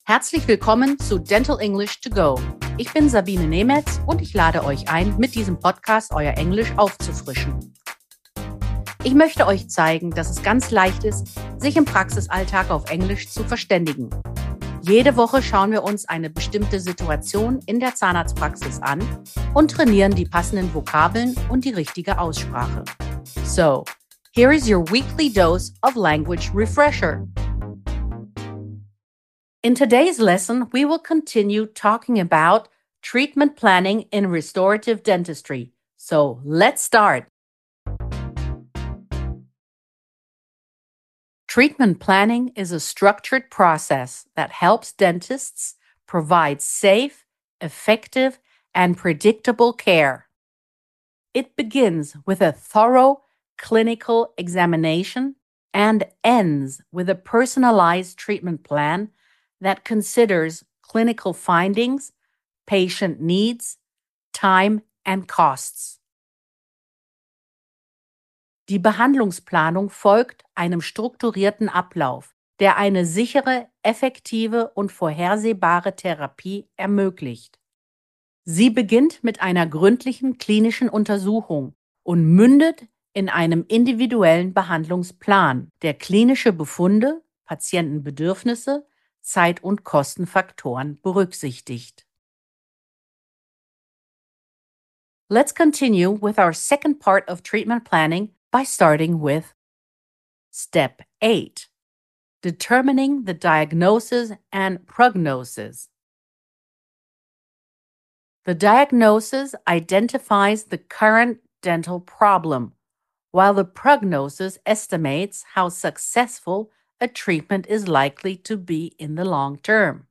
Herzlich willkommen zu Dental English to Go. Ich bin Sabine Nemetz und ich lade euch ein, mit diesem Podcast euer Englisch aufzufrischen. Ich möchte euch zeigen, dass es ganz leicht ist, sich im Praxisalltag auf Englisch zu verständigen. Jede Woche schauen wir uns eine bestimmte Situation in der Zahnarztpraxis an und trainieren die passenden Vokabeln und die richtige Aussprache. So, here is your weekly dose of language refresher. In today's lesson, we will continue talking about treatment planning in restorative dentistry. So let's start. Treatment planning is a structured process that helps dentists provide safe, effective, and predictable care. It begins with a thorough clinical examination and ends with a personalized treatment plan that considers clinical findings, patient needs, time, and costs. Die Behandlungsplanung folgt einem strukturierten Ablauf, der eine sichere, effektive und vorhersehbare Therapie ermöglicht. Sie beginnt mit einer gründlichen klinischen Untersuchung und mündet in einem individuellen Behandlungsplan, der klinische Befunde, Patientenbedürfnisse, Zeit- und Kostenfaktoren berücksichtigt. Let's continue with our second part of treatment planning by starting with Step 8, determining the diagnosis and prognosis. The diagnosis identifies the current dental problem, while the prognosis estimates how successful a treatment is likely to be in the long term.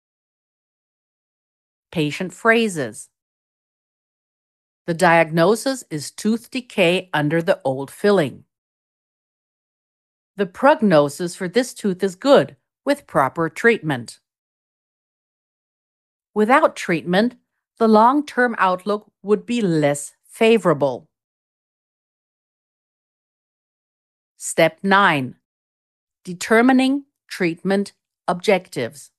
Patient phrases. The diagnosis is tooth decay under the old filling. The prognosis for this tooth is good with proper treatment. Without treatment, the long-term outlook would be less favorable. Step 9. Determining treatment objectives.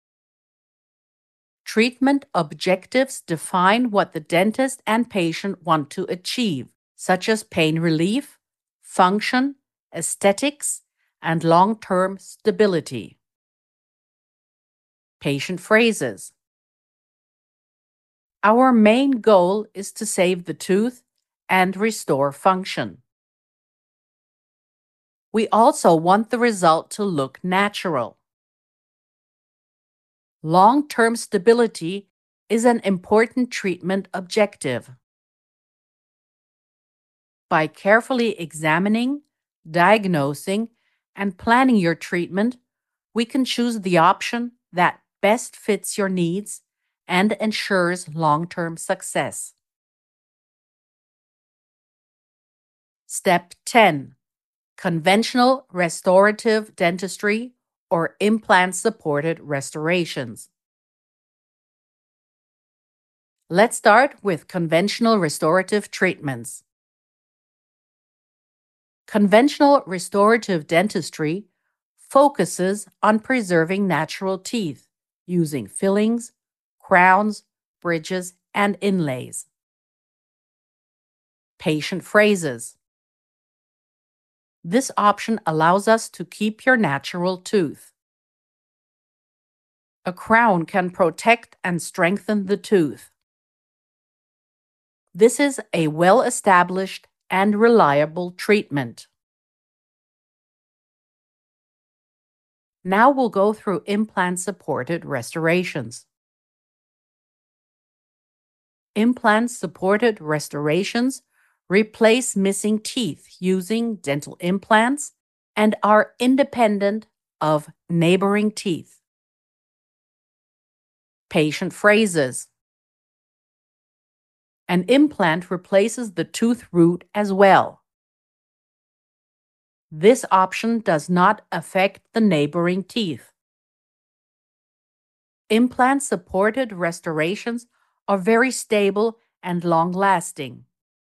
Treatment objectives define what the dentist and patient want to achieve, such as pain relief, function, aesthetics, and long-term stability. Patient phrases. Our main goal is to save the tooth and restore function. We also want the result to look natural. Long-term stability is an important treatment objective. By carefully examining, diagnosing, and planning your treatment, we can choose the option that best fits your needs and ensures long-term success. Step 10. Conventional restorative dentistry or implant-supported restorations. Let's start with conventional restorative treatments. Conventional restorative dentistry focuses on preserving natural teeth using fillings, crowns, bridges, and inlays. Patient phrases. This option allows us to keep your natural tooth. A crown can protect and strengthen the tooth. This is a well-established and reliable treatment. Now we'll go through implant-supported restorations. Implant-supported restorations replace missing teeth using dental implants and are independent of neighboring teeth. Patient phrases. An implant replaces the tooth root as well. This option does not affect the neighboring teeth. Implant-supported restorations are very stable and long-lasting.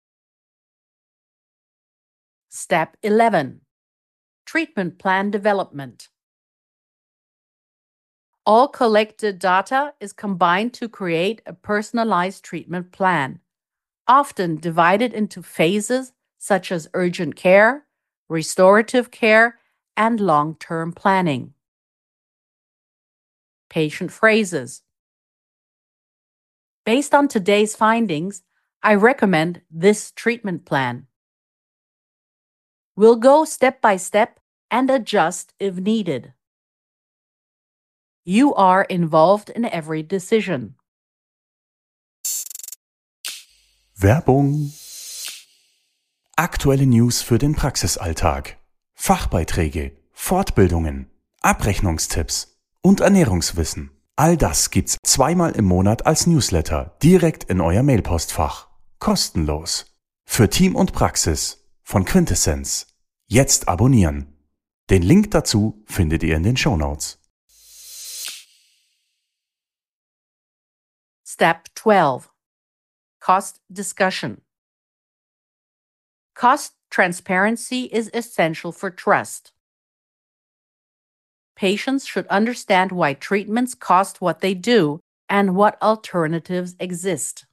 Step 11. Treatment plan development. All collected data is combined to create a personalized treatment plan, often divided into phases such as urgent care, restorative care, and long-term planning. Patient phrases. Based on today's findings, I recommend this treatment plan. We'll go step by step and adjust if needed. You are involved in every decision. Werbung. Aktuelle News für den Praxisalltag. Fachbeiträge, Fortbildungen, Abrechnungstipps und Ernährungswissen. All das gibt's zweimal im Monat als Newsletter direkt in euer Mailpostfach. Kostenlos. Für Team und Praxis von Quintessenz. Jetzt abonnieren. Den Link dazu findet ihr in den Shownotes. Step 12. Cost discussion. Cost transparency is essential for trust. Patients should understand why treatments cost what they do and what alternatives exist.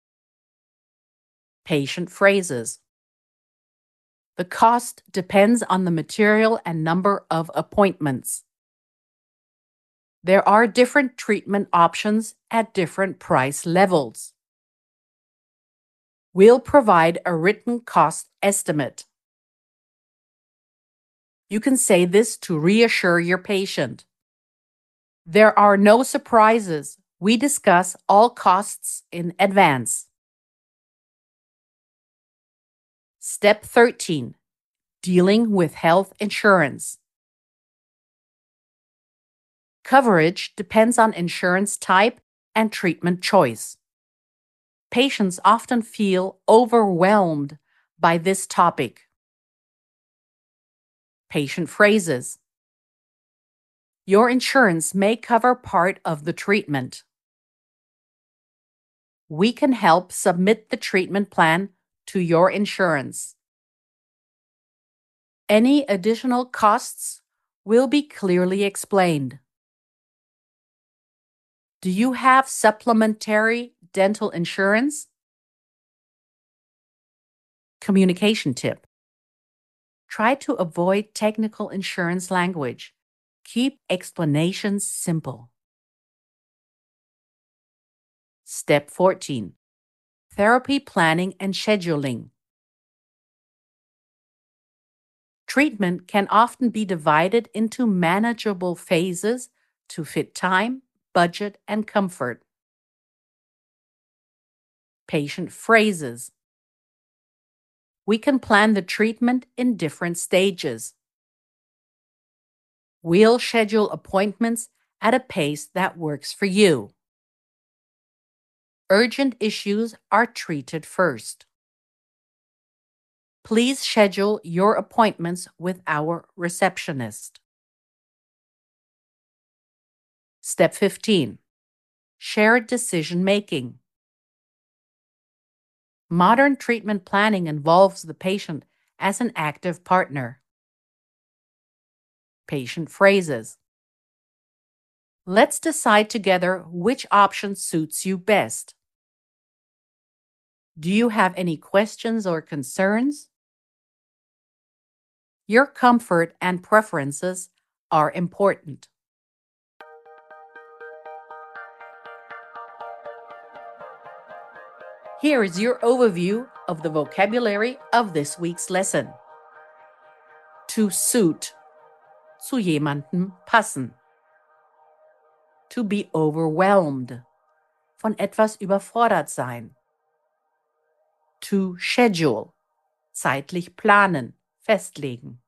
Patient phrases. The cost depends on the material and number of appointments. There are different treatment options at different price levels. We'll provide a written cost estimate. You can say this to reassure your patient. There are no surprises. We discuss all costs in advance. Step 13. Dealing with health insurance. Coverage depends on insurance type and treatment choice. Patients often feel overwhelmed by this topic. Patient phrases. Your insurance may cover part of the treatment. We can help submit the treatment plan to your insurance. Any additional costs will be clearly explained. Do you have supplementary dental insurance? Communication tip. Try to avoid technical insurance language. Keep explanations simple. Step 14. Therapy planning and scheduling. Treatment can often be divided into manageable phases to fit time, budget, and comfort. Patient phrases. We can plan the treatment in different stages. We'll schedule appointments at a pace that works for you. Urgent issues are treated first. Please schedule your appointments with our receptionist. Step 15. Shared decision making. Modern treatment planning involves the patient as an active partner. Patient phrases. Let's decide together which option suits you best. Do you have any questions or concerns? Your comfort and preferences are important. Here is your overview of the vocabulary of this week's lesson. To suit. Zu jemandem passen. To be overwhelmed. Von etwas überfordert sein. To schedule. Zeitlich planen, festlegen.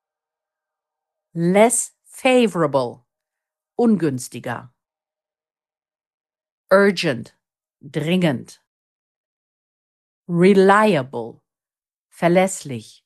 Less favorable. Ungünstiger. Urgent. Dringend. Reliable. Verlässlich.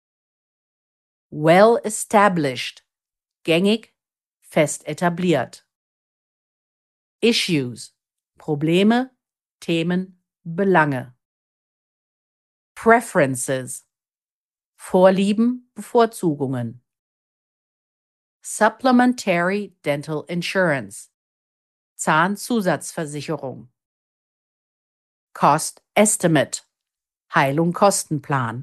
Well established. Gängig, fest etabliert. Issues. Probleme, Themen, Belange. Preferences. Vorlieben, Bevorzugungen. Supplementary dental insurance. Zahnzusatzversicherung. Cost Estimate. Heilung Kostenplan.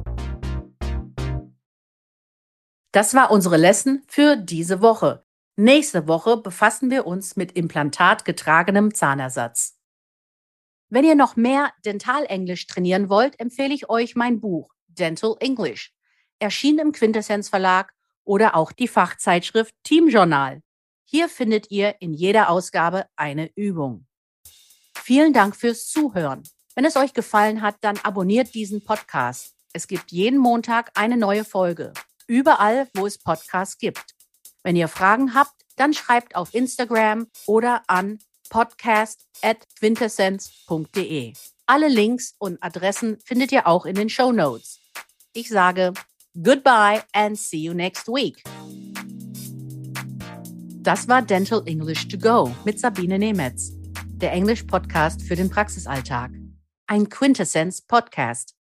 Das war unsere Lesson für diese Woche. Nächste Woche befassen wir uns mit implantatgetragenem Zahnersatz. Wenn ihr noch mehr Dentalenglisch trainieren wollt, empfehle ich euch mein Buch Dental English, erschienen im Quintessenz Verlag, oder auch die Fachzeitschrift Team Journal. Hier findet ihr in jeder Ausgabe eine Übung. Vielen Dank fürs Zuhören. Wenn es euch gefallen hat, dann abonniert diesen Podcast. Es gibt jeden Montag eine neue Folge. Überall, wo es Podcasts gibt. Wenn ihr Fragen habt, dann schreibt auf Instagram oder an podcast@quintessenz.de. Alle Links und Adressen findet ihr auch in den Shownotes. Ich sage goodbye and see you next week. Das war Dental English to Go mit Sabine Nemetz, der Englisch-Podcast für den Praxisalltag. Ein Quintessenz-Podcast.